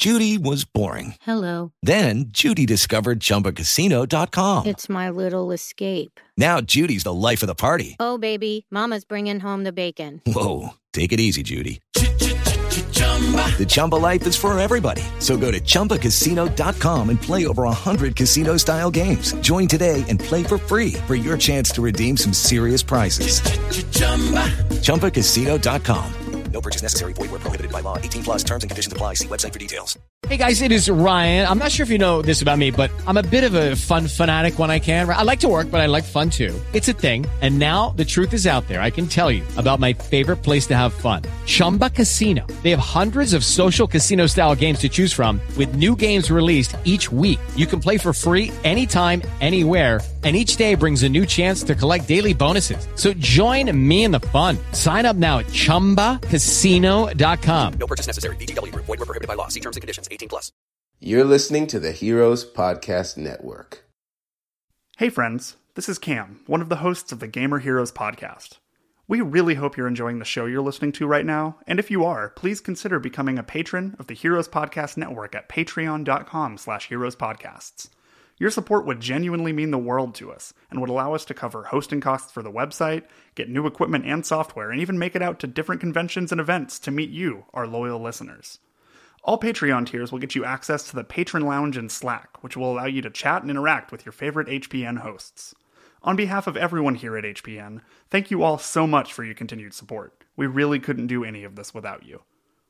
Judy was boring. Hello. Then Judy discovered ChumbaCasino.com. It's my little escape. Now Judy's the life of the party. Oh, baby, mama's bringing home the bacon. Whoa, take it easy, Judy. The Chumba life is for everybody. So go to ChumbaCasino.com and play over 100 casino-style games. Join today and play for free for your chance to redeem some serious prizes. ChumbaCasino.com. No purchase necessary. Void where prohibited by law. 18 plus terms and conditions apply. See website for details. Hey guys, it is Ryan. I'm not sure if you know this about me, but I'm a bit of a fun fanatic when I can. I like to work, but I like fun too. It's a thing. And now the truth is out there. I can tell you about my favorite place to have fun. Chumba Casino. They have hundreds of social casino style games to choose from with new games released each week. You can play for free anytime, anywhere. And each day brings a new chance to collect daily bonuses. So join me in the fun. Sign up now at ChumbaCasino.com. No purchase necessary. VGW. Void where prohibited by law. See terms and conditions. 18 plus. You're listening to the Heroes Podcast Network. Hey friends, this is Cam, one of the hosts of the Gamer Heroes podcast. We really hope you're enjoying the show you're listening to right now, and if you are, please consider becoming a patron of the Heroes Podcast Network at patreon.com/heroespodcasts. Your support would genuinely mean the world to us, and would allow us to cover hosting costs for the website, get new equipment and software, and even make it out to different conventions and events to meet you, our loyal listeners. All Patreon tiers will get you access to the Patron Lounge in Slack, which will allow you to chat and interact with your favorite HPN hosts. On behalf of everyone here at HPN, thank you all so much for your continued support. We really couldn't do any of this without you.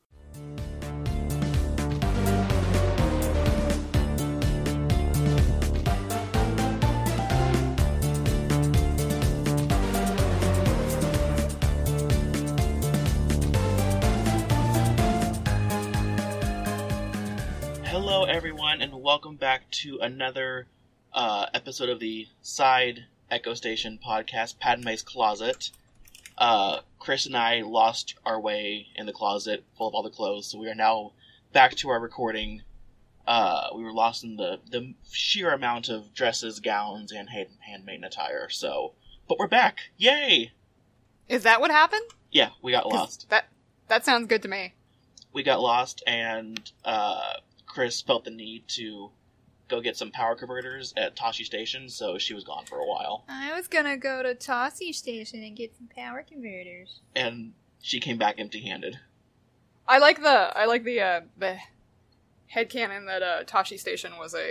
Hello everyone, and welcome back to another episode of the Side Echo Station podcast, Padme's Closet. Chris and I lost our way in the closet full of all the clothes, so we are now back to our recording. We were lost in the sheer amount of dresses, gowns, and handmade attire, but we're back! Yay! Is that what happened? Yeah, we got lost. That sounds good to me. We got lost, and Chris felt the need to go get some power converters at Tashi Station, so she was gone for a while. I was gonna go to Tashi Station and get some power converters. And she came back empty-handed. I like the headcanon that Tashi Station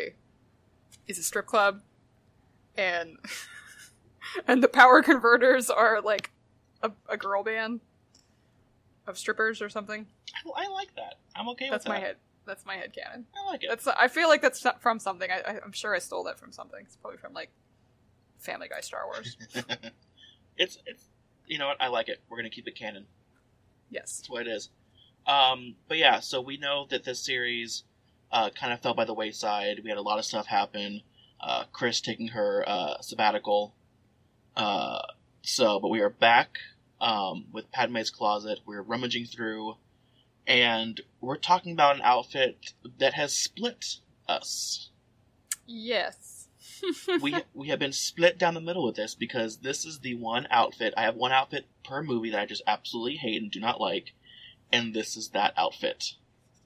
is a strip club, and and the power converters are like a girl band of strippers or something. I like that. I'm okay with that. That's my headcanon. I like it. I feel like that's from something. I'm sure I stole that from something. It's probably from, like, Family Guy Star Wars. It's you know what? I like it. We're going to keep it canon. Yes. That's what it is. But yeah, so we know that this series kind of fell by the wayside. We had a lot of stuff happen. Chris taking her sabbatical. But we are back with Padme's Closet. We're rummaging through. And we're talking about an outfit that has split us. Yes. we have been split down the middle with this because this is the one outfit. I have one outfit per movie that I just absolutely hate and do not like. And this is that outfit.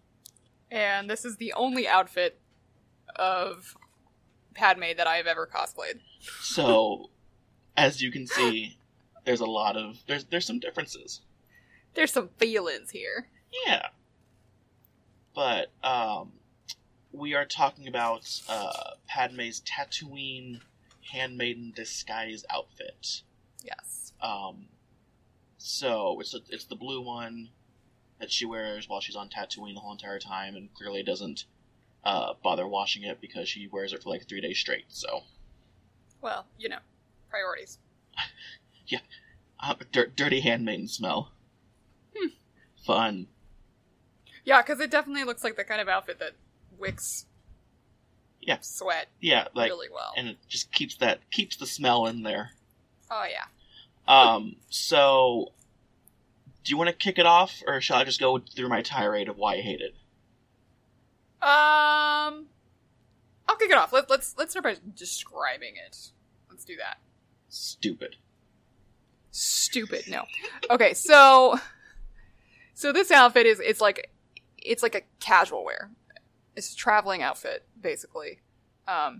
And this is the only outfit of Padme that I have ever cosplayed. So, as you can see, there's a lot of... There's some differences. There's some feelings here. Yeah. But, we are talking about, Padme's Tatooine handmaiden disguise outfit. Yes. So, it's the blue one that she wears while she's on Tatooine the whole entire time, and clearly doesn't, bother washing it because she wears it for like 3 days straight, so. Well, priorities. Yeah. Dirty handmaiden smell. Fun. Yeah, because it definitely looks like the kind of outfit that wicks sweat really well. And it just keeps the smell in there. Oh, yeah. So, do you want to kick it off, or shall I just go through my tirade of why I hate it? I'll kick it off. Let's start by describing it. Let's do that. Stupid, no. Okay, so this outfit is it's like a casual wear. It's a traveling outfit, basically. And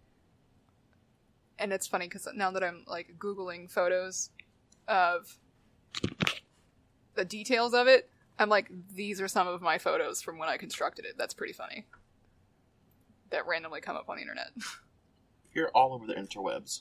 it's funny because now that I'm like Googling photos of the details of it, I'm like, these are some of my photos from when I constructed it. That's pretty funny. That randomly come up on the internet. You're all over the interwebs.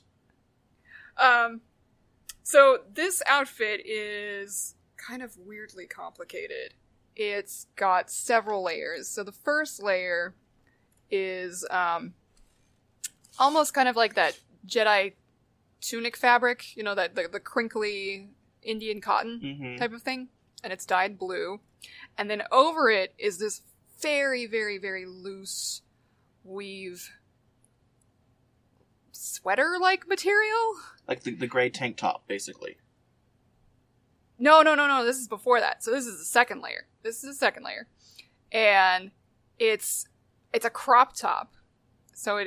So this outfit is kind of weirdly complicated. It's got several layers. So the first layer is almost kind of like that Jedi tunic fabric, you know, that the crinkly Indian cotton type of thing, and it's dyed blue. And then over it is this very, very, very loose weave sweater-like material. Like the gray tank top, basically. No. This is before that. So this is the second layer. And it's a crop top. So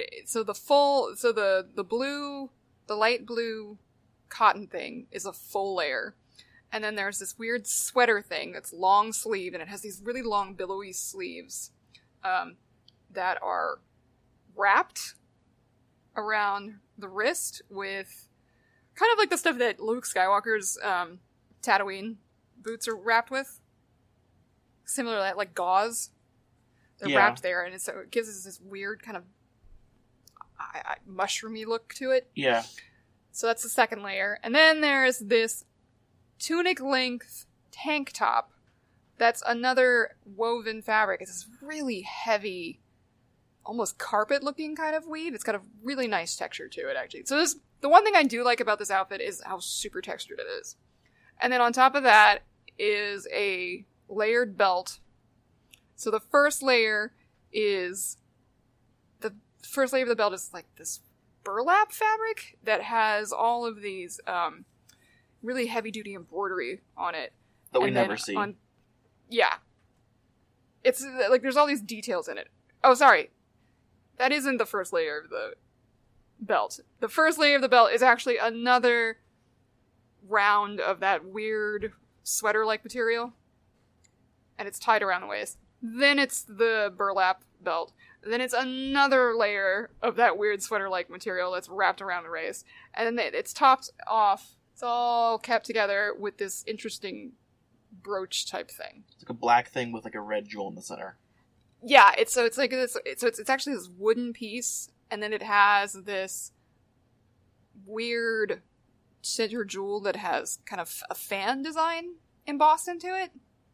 the light blue cotton thing is a full layer. And then there's this weird sweater thing that's long sleeve, and it has these really long billowy sleeves that are wrapped around the wrist with kind of like the stuff that Luke Skywalker's Tatooine boots are wrapped with. Similar, like gauze. They're wrapped there, and so it gives us this weird kind of mushroomy look to it. Yeah. So that's the second layer. And then there's this tunic-length tank top that's another woven fabric. It's this really heavy, almost carpet-looking kind of weave. It's got a really nice texture to it, actually. So the one thing I do like about this outfit is how super textured it is. And then on top of that is a layered belt. So the first layer of the belt is like this burlap fabric that has all of these really heavy-duty embroidery on it. That we never see. Yeah. It's like there's all these details in it. Oh, sorry. That isn't the first layer of the belt. The first layer of the belt is actually another round of that weird sweater-like material. And it's tied around the waist. Then it's the burlap belt. Then it's another layer of that weird sweater-like material that's wrapped around the waist. And then it's topped off. It's all kept together with this interesting brooch type thing. It's like a black thing with like a red jewel in the center. Yeah, it's actually this wooden piece, and then it has this weird center jewel that has kind of a fan design embossed into it.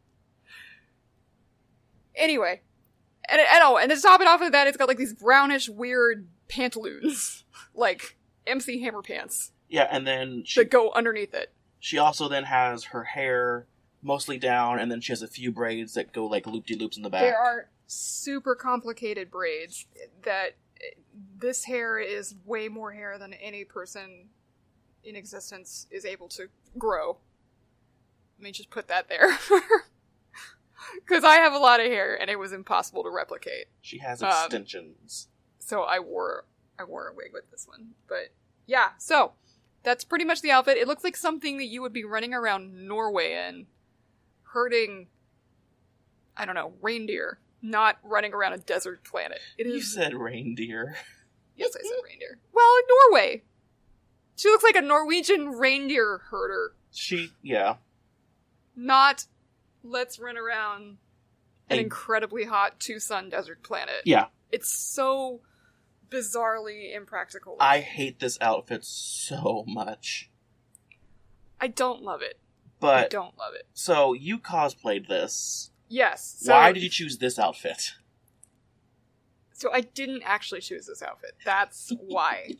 Anyway, and to top it off of that, it's got like these brownish weird pantaloons, like MC Hammer pants. Yeah, and then that go underneath it. She also then has her hair mostly down, and then she has a few braids that go like loop-de-loops in the back. There are super complicated braids that this hair is way more hair than any person in existence is able to grow. Let me just put that there. Because I have a lot of hair, and it was impossible to replicate. She has extensions. So I wore a wig with this one. But yeah, so that's pretty much the outfit. It looks like something that you would be running around Norway in, herding, I don't know, reindeer, not running around a desert planet. You said reindeer. Yes, I said reindeer. Well, in Norway. She looks like a Norwegian reindeer herder. Yeah. Not, let's run around an incredibly hot Tucson desert planet. Yeah. It's so bizarrely impractical. I hate this outfit so much. I don't love it. But I don't love it. So, you cosplayed this. Yes. So, why did you choose this outfit? So I didn't actually choose this outfit. That's why.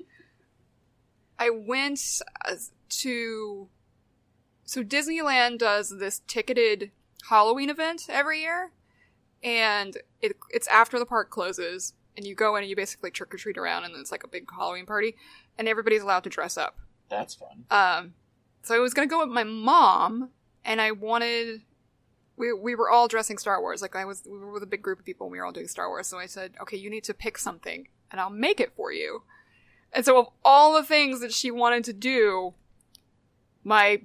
I went to... So Disneyland does this ticketed Halloween event every year. And it's after the park closes. And you go in and you basically trick-or-treat around. And then it's like a big Halloween party. And everybody's allowed to dress up. That's fun. So I was going to go with my mom. And I wanted... We were all dressing Star Wars. Like, we were with a big group of people and we were all doing Star Wars. So I said, okay, you need to pick something and I'll make it for you. And so of all the things that she wanted to do, my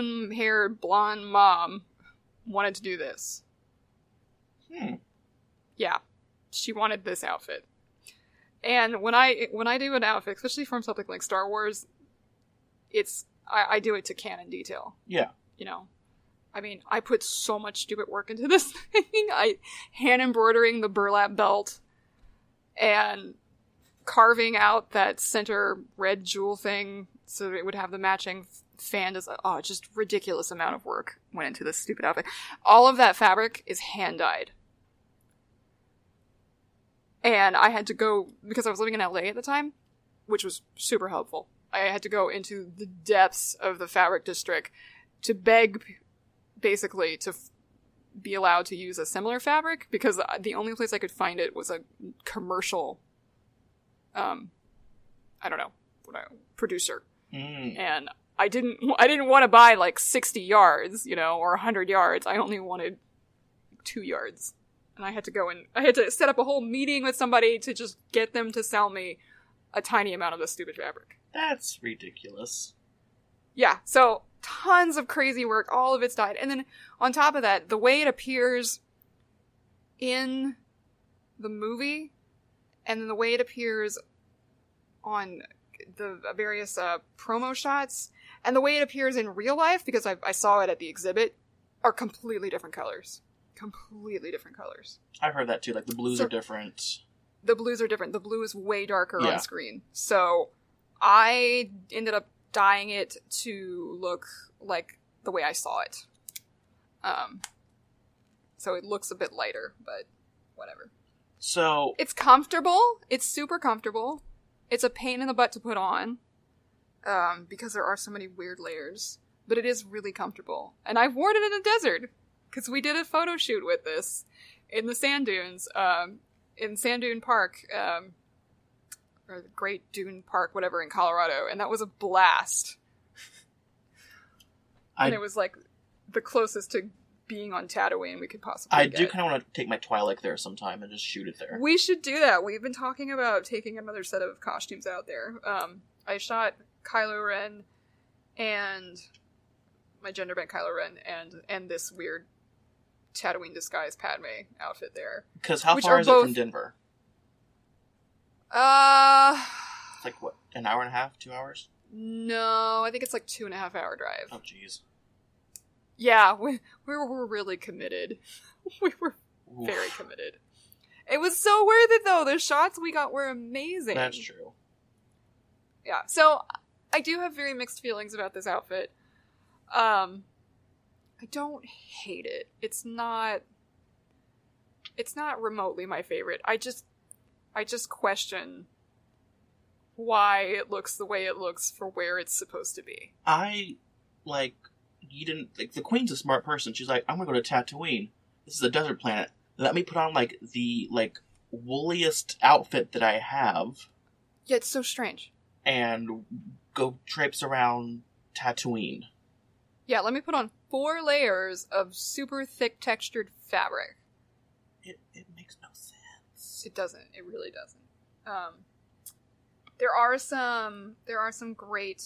platinum-haired blonde mom wanted to do this. yeah, she wanted this outfit. And when I do an outfit, especially from something like Star Wars, I do it to canon detail. Yeah. You know, I mean, I put so much stupid work into this thing. I hand embroidering the burlap belt and carving out that center red jewel thing so that it would have the matching fan. Just ridiculous amount of work went into this stupid outfit. All of that fabric is hand dyed. And I had to go, because I was living in LA at the time, which was super helpful. I had to go into the depths of the fabric district to beg, basically, to be allowed to use a similar fabric, because the only place I could find it was a commercial, producer. And I didn't want to buy like 60 yards, or 100 yards. I only wanted 2 yards. And I had to set up a whole meeting with somebody to just get them to sell me a tiny amount of this stupid fabric. That's ridiculous. Yeah, so tons of crazy work, all of it's dyed. And then on top of that, the way it appears in the movie, and then the way it appears on the various promo shots, and the way it appears in real life, because I saw it at the exhibit, are completely different colors. Completely different colors. I've heard that too, like the blues are different. The blues are different. The blue is way darker Yeah. on screen. So I ended up dyeing it to look like the way I saw it. So it looks a bit lighter, but whatever. So It's comfortable. It's super comfortable. It's a pain in the butt to put on, because there are so many weird layers. But it is really comfortable. And I've worn it in the desert, because we did a photo shoot with this in the sand dunes, in Sand Dune Park, or the Great Dune Park, whatever, in Colorado. And that was a blast. And it was like the closest to being on Tatooine we could possibly I get. do kind of want to take my Twi'lek there sometime and just shoot it there. We should do that. We've been talking about taking another set of costumes out there. I shot Kylo Ren and my gender bent Kylo Ren and this weird Tatooine disguise Padme outfit there. Because how Which far are is both- it from Denver? It's like, what, an hour and a half, 2 hours? No, I think it's like 2.5 hour drive. Oh, jeez. Yeah, we were really committed. We were very committed. It was so worth it, though. The shots we got were amazing. That's true. Yeah, so I do have very mixed feelings about this outfit. I don't hate it. It's not remotely my favorite. I just question why it looks the way it looks for where it's supposed to be. The Queen's a smart person. She's like, I'm gonna go to Tatooine. This is a desert planet. Let me put on, the wooliest outfit that I have. Yeah, it's so strange. And go traipse around Tatooine. Yeah, let me put on 4 layers of super thick textured fabric. It makes no sense. It doesn't. It really doesn't. There are some great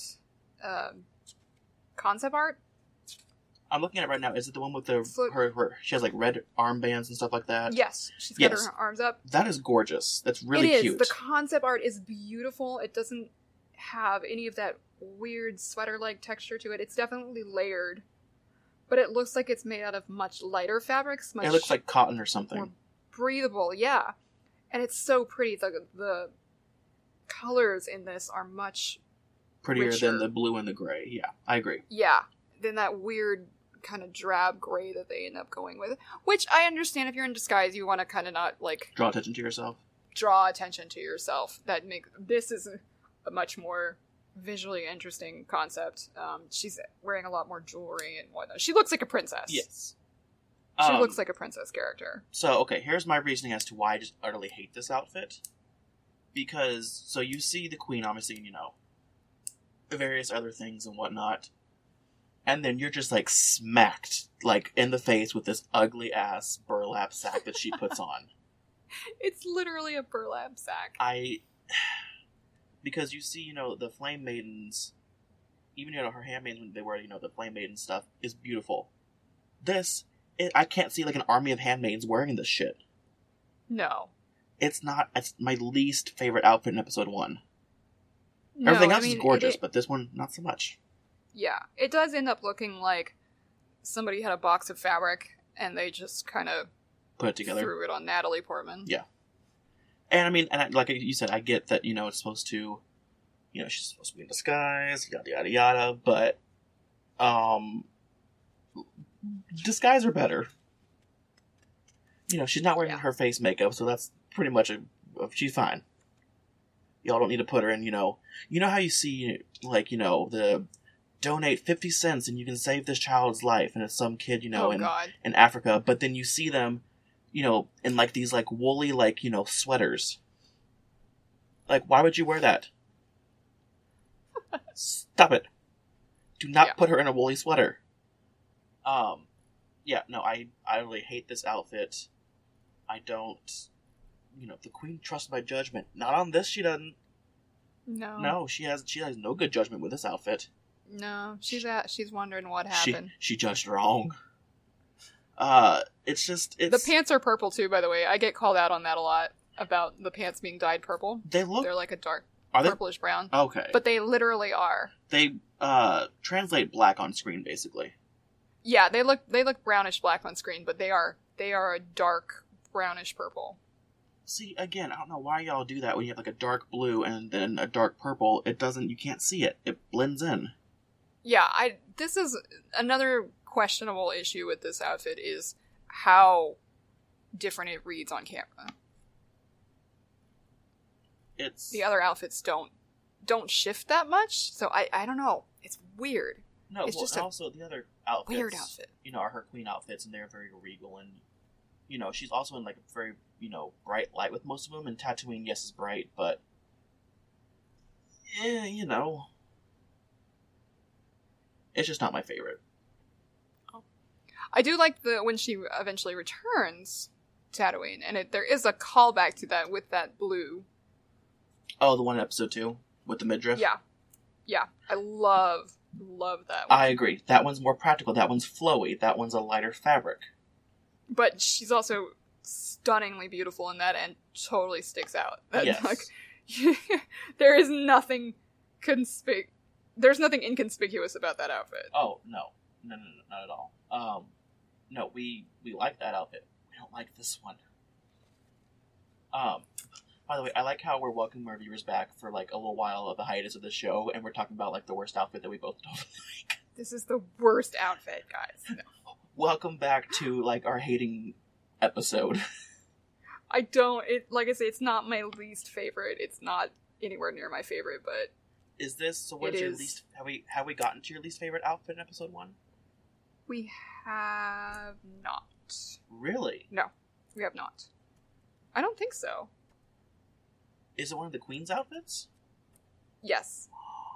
concept art. I'm looking at it right now. Is it the one with So- her she has red armbands and stuff like that? Yes, she's got Yes. her arms up. That is gorgeous. That's really It is. cute. The concept art is beautiful. It doesn't have any of that weird sweater-like texture to it. It's definitely layered, but it looks like it's made out of much lighter fabrics. Much It looks like cotton or something. more breathable, yeah. And it's so pretty. The colors in this are much Prettier richer. than the blue and the gray. Yeah, I agree. than that weird kind of drab gray that they end up going with. Which I understand if you're in disguise, you want to kind of not Draw attention to yourself. draw attention to yourself. This is a much more visually interesting concept. She's wearing a lot more jewelry and whatnot. She looks like a princess. Yes. She looks like a princess character. So, okay, here's my reasoning as to why I just utterly hate this outfit. Because, so you see the Queen, obviously, and various other things and whatnot. And then you're just, smacked, in the face with this ugly-ass burlap sack that she puts on. It's literally a burlap sack. Because you see, the Flame Maidens, even, her handmaids when they wear, the Flame Maiden stuff, is beautiful. I can't see, an army of handmaids wearing this shit. No. It's not. It's my least favorite outfit in episode 1. No, Everything else is gorgeous, but this one, not so much. Yeah. It does end up looking like somebody had a box of fabric and they just kind of put it together. Threw it on Natalie Portman. Yeah. And I mean, like you said, I get that, it's supposed to, she's supposed to be in disguise, yada, yada, yada, but, disguise are better. She's not wearing her face makeup, so that's pretty much she's fine. Y'all don't need to put her in, you know how you see, like, the donate 50 cents and you can save this child's life, and it's some kid, in Africa, but then you see them, in, like, these, like, woolly, like, sweaters. Like, why would you wear that? Stop it. Do not put her in a woolly sweater. Yeah, no, I really hate this outfit. I don't, the queen trusts my judgment. Not on this, she doesn't. No. No, she has no good judgment with this outfit. No, she's wondering what happened. She judged wrong. It's the pants are purple too, by the way. I get called out on that a lot about the pants being dyed purple. They're like a dark purplish brown. Okay. But they literally are. They translate black on screen, basically. Yeah, they look brownish black on screen, but they are a dark brownish purple. See, again, I don't know why y'all do that when you have like a dark blue and then a dark purple. You can't see it. It blends in. Yeah, this is another questionable issue with this outfit is how different it reads on camera. The other outfits don't shift that much, so I don't know. It's weird. No, it's just also the other outfits, weird outfit. Are her queen outfits, and they're very regal, and she's also in like a very bright light with most of them. And Tatooine, yes, is bright, but it's just not my favorite. Oh. I do like when she eventually returns Tatooine, and there is a callback to that with that blue. Oh, the one in episode 2 with the midriff. Yeah, I love that one. I agree. That one's more practical. That one's flowy. That one's a lighter fabric. But she's also stunningly beautiful in that and totally sticks out. Yes. Like, there is nothing there's nothing inconspicuous about that outfit. Oh, no, not at all. No, we like that outfit. We don't like this one. By the way, I like how we're welcoming our viewers back for like a little while of the hiatus of the show, and we're talking about like the worst outfit that we both don't like. This is the worst outfit, guys. No. Welcome back to like our hating episode. Like I say, it's not my least favorite. It's not anywhere near my favorite, but is this so? What is your least? Have we gotten to your least favorite outfit in episode 1? We have not. Really? No, we have not. I don't think so. Is it one of the queen's outfits? Yes.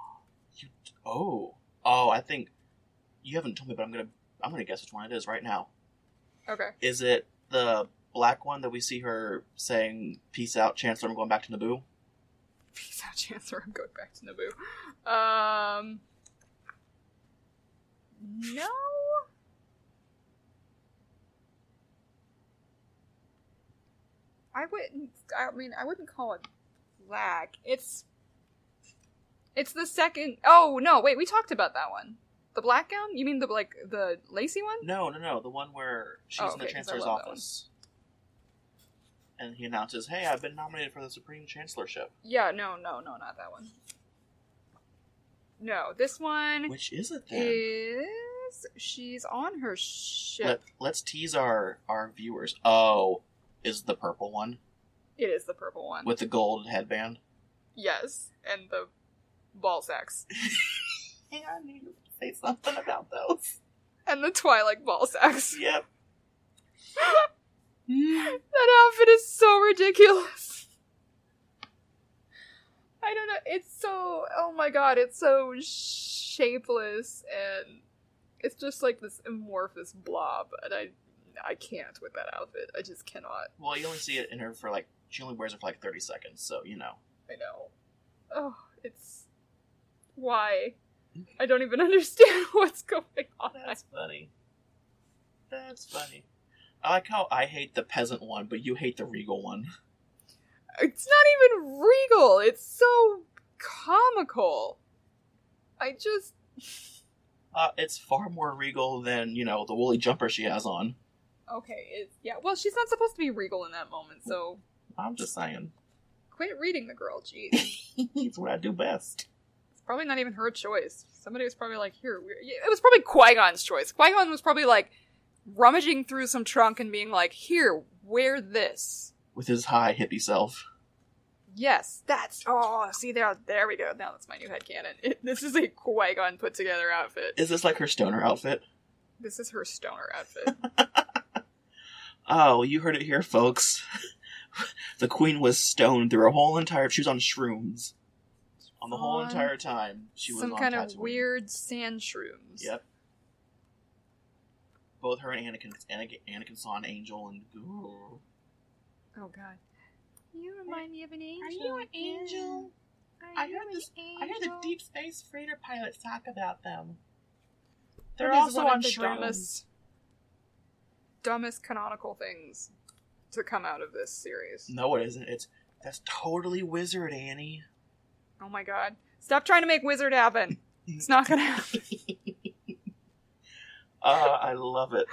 I think you haven't told me, but I'm gonna guess which one it is right now. Okay. Is it the black one that we see her saying, "Peace out, Chancellor, I'm going back to Naboo"? Peace out, Chancellor, I'm going back to Naboo. No. I wouldn't call it black. It's the second. Oh no! Wait, we talked about that one. The black gown? You mean the lacy one? No. The one where she's in the Chancellor's office, and he announces, "Hey, I've been nominated for the Supreme Chancellorship." Yeah, no, not that one. No, this one. Which is it then? She's on her ship. Let's tease our viewers. Oh, is the purple one? It is the purple one with the gold headband. Yes, and the ball sacks. Hey, I knew you would say something about those. And the Twi'lek ball sacks. Yep. That outfit is so ridiculous. I don't know. It's so. Oh my god! It's so shapeless, and it's just like this amorphous blob, and I can't with that outfit. I just cannot. Well, you only see it in her for like. She only wears it for like 30 seconds, so you know. I know. Oh, it's. Why? I don't even understand what's going on. That's funny. I like how I hate the peasant one, but you hate the regal one. It's not even regal. It's so comical. It's far more regal than, the woolly jumper she has on. Okay, well, she's not supposed to be regal in that moment, so... I'm just saying. Quit reading the girl, jeez. It's what I do best. It's probably not even her choice. Somebody was probably like, here, it was probably Qui-Gon's choice. Qui-Gon was probably like, rummaging through some trunk and being like, here, wear this. With his high hippie self. Yes, see there we go. Now that's my new headcanon. This is a Qui-Gon put together outfit. Is this like her stoner outfit? This is her stoner outfit. Oh, you heard it here, folks. The queen was stoned through her whole entire... She was on shrooms. On the whole entire time. She was on some kind Tatooine. of weird sand shrooms. Yep. Both her and Anakin saw an angel and... Ooh. Oh, God. You remind me of an angel. Are you an angel? I heard the Deep Space Freighter pilots talk about them. They're also on shrooms. Dumbest canonical things to come out of this series. No, it isn't. That's totally Wizard, Annie. Oh my god. Stop trying to make Wizard happen. It's not gonna happen. I love it.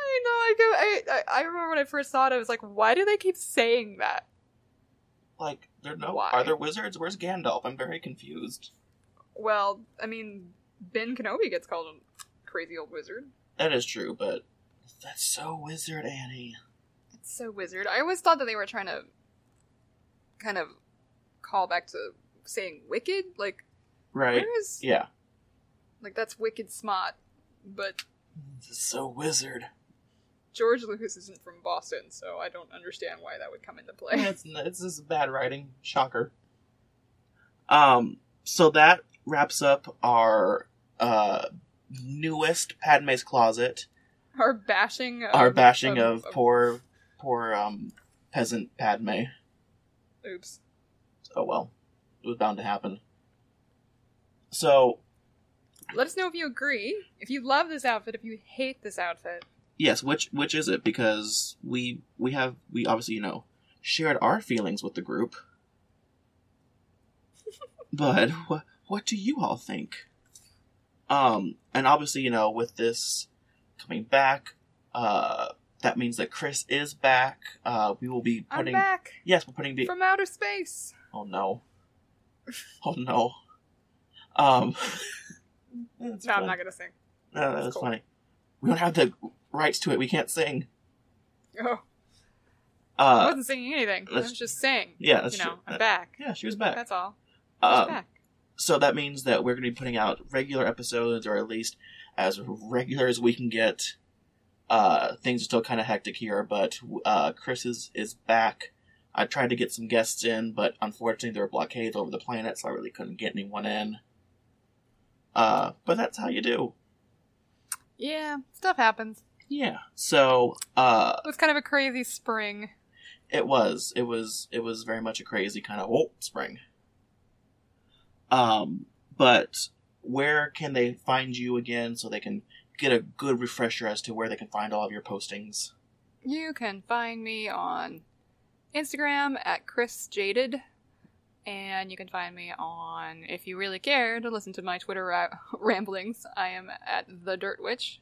I remember when I first saw it, I was like, why do they keep saying that? Like, Why? Are there wizards? Where's Gandalf? I'm very confused. Well, I mean, Ben Kenobi gets called a crazy old wizard. That is true, but that's so Wizard, Annie. It's so Wizard. I always thought that they were trying to kind of call back to saying wicked, like, right? Yeah, like that's wicked smart, but this is so Wizard. George Lucas isn't from Boston, so I don't understand why that would come into play. It's just bad writing. Shocker. So that wraps up our newest Padme's Closet. Our bashing of poor peasant Padme. Oops. Oh well. It was bound to happen. So let us know if you agree, if you love this outfit, if you hate this outfit. Yes, which is it? Because we obviously, shared our feelings with the group. But what do you all think? And obviously, with this coming back, that means that Chris is back. We will be putting... I'm back! Yes, we're putting... From outer space! Oh no. Oh no. No, I'm not gonna sing. No, that's cool. Funny. We don't have the rights to it. We can't sing. Oh. I wasn't singing anything. I was just saying. Yeah, that's true. I'm back. Yeah, she was back. That's all. She's back. So that means that we're going to be putting out regular episodes, or at least as regular as we can get. Things are still kind of hectic here, but Chris is back. I tried to get some guests in, but unfortunately there were blockades over the planet, so I really couldn't get anyone in. But that's how you do. Yeah, stuff happens. Yeah. So it was kind of a crazy spring. It was very much a crazy kind of spring. But where can they find you again so they can get a good refresher as to where they can find all of your postings? You can find me on Instagram at ChrisJaded. And you can find me on, if you really care to listen to my Twitter ramblings, I am at The Dirt Witch.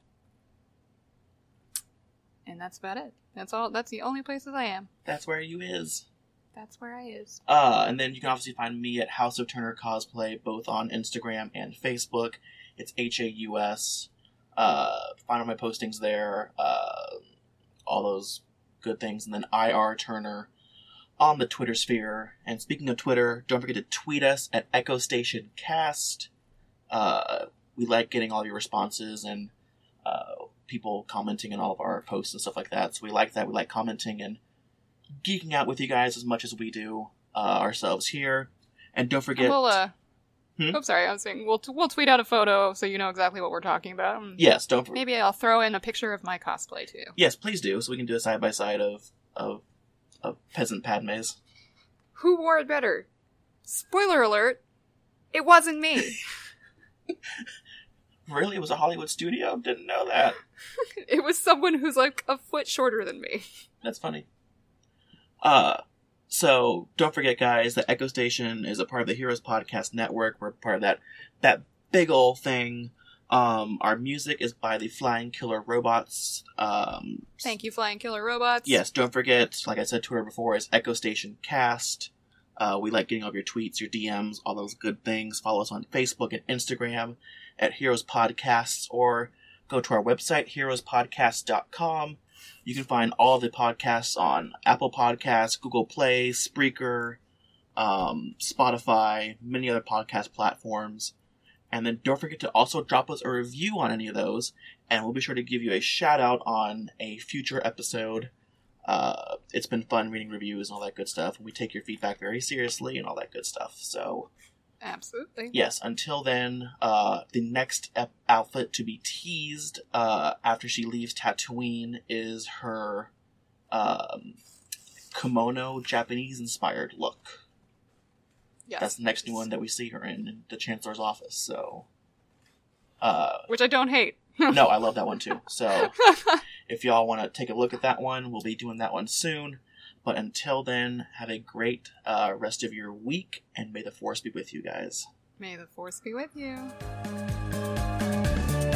And that's about it. That's all. That's the only places I am. That's where you is. That's where I is. And then you can obviously find me at House of Turner Cosplay, both on Instagram and Facebook. It's HAUS. Find all my postings there. All those good things. And then IR Turner on the Twitter sphere. And speaking of Twitter, don't forget to tweet us at Echo Station Cast. We like getting all your responses and people commenting on all of our posts and stuff like that. So we like that. We like commenting and geeking out with you guys as much as we do ourselves here. And don't forget... Oh, sorry, I was saying we'll tweet out a photo so you know exactly what we're talking about. Yes, don't forget. Maybe I'll throw in a picture of my cosplay too. Yes, please do, so we can do a side-by-side of peasant Padmes. Who wore it better? Spoiler alert, it wasn't me. Really? It was a Hollywood studio? Didn't know that. It was someone who's like a foot shorter than me. That's funny. So don't forget, guys, that Echo Station is a part of the Heroes Podcast Network. We're part of that big ol' thing. Our music is by the Flying Killer Robots. Thank you, Flying Killer Robots. Yes, don't forget, like I said to her before, is Echo Station Cast. We like getting all your tweets, your DMs, all those good things. Follow us on Facebook and Instagram at Heroes Podcasts, or go to our website, heroespodcast.com. You can find all of the podcasts on Apple Podcasts, Google Play, Spreaker, Spotify, many other podcast platforms. And then don't forget to also drop us a review on any of those, and we'll be sure to give you a shout out on a future episode. It's been fun reading reviews and all that good stuff. We take your feedback very seriously and all that good stuff. So, absolutely. Yes, until then, the next outfit to be teased after she leaves Tatooine is her kimono Japanese-inspired look. Yes. That's the next new one that we see her in the Chancellor's office, so... which I don't hate. No, I love that one too. So, if y'all want to take a look at that one, we'll be doing that one soon. But until then, have a great rest of your week, and may the Force be with you guys. May the Force be with you.